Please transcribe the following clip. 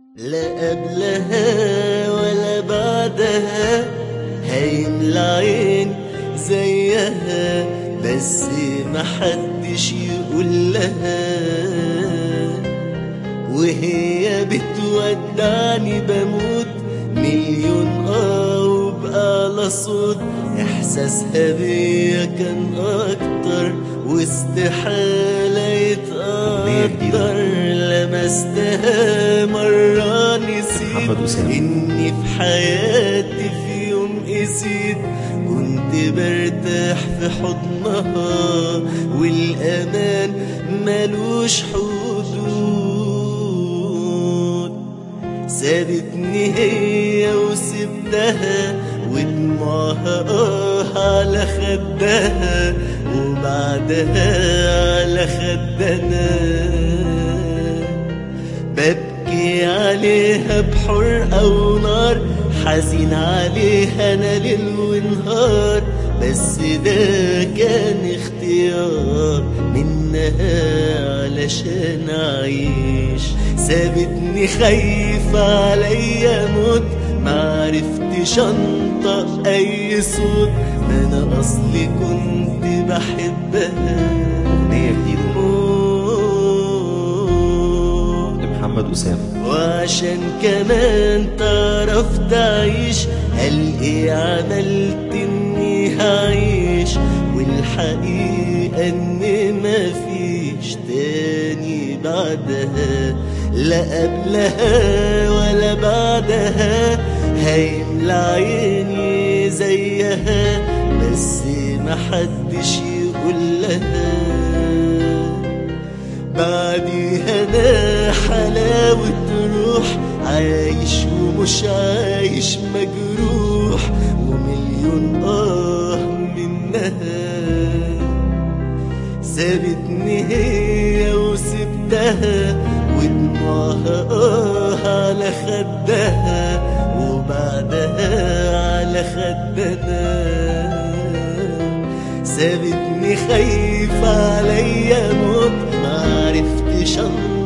لا قبلها ولا بعدها هيملى عين زيها، بس محدش يقول لها. وهي بتودعني بموت مليون وبأعلى صوت. احساسها بيا كان اكتر واستحالة يتقدر. لمستها مرة نسيت اني في حياتي في يوم قسيت. كنت برتاح في حضنها والامان ملوش حدود. سابتني هي وسبتها ودموعها على خدها، وبعدها على خدنا. ببكي عليها بحرقة ونار، حزين عليها انا ليل ونهار. بس ده كان اختيار منها علشان اعيش. سابتني خايفة عليا موت، معرفتش انطق اي صوت. ما انا اصلي كنت بحبها. أغنية جديدة لمحمد أسامة. وعشان كمان تعرف تعيش، قال ايه عملت اني هعيش. والحقيقة ان مفيش تاني بعدها، لا قبلها ولا بعدها هيملى عيني زيها، بس محدش يقول لها. بعديها انا حلاوة روح، عايش ومش عايش مجروح، ومليون منها. سابتني هي وسبتها ودموعها على خدها، وبعدها على خدنا. سابتني خايفة عليا موت، معرفتش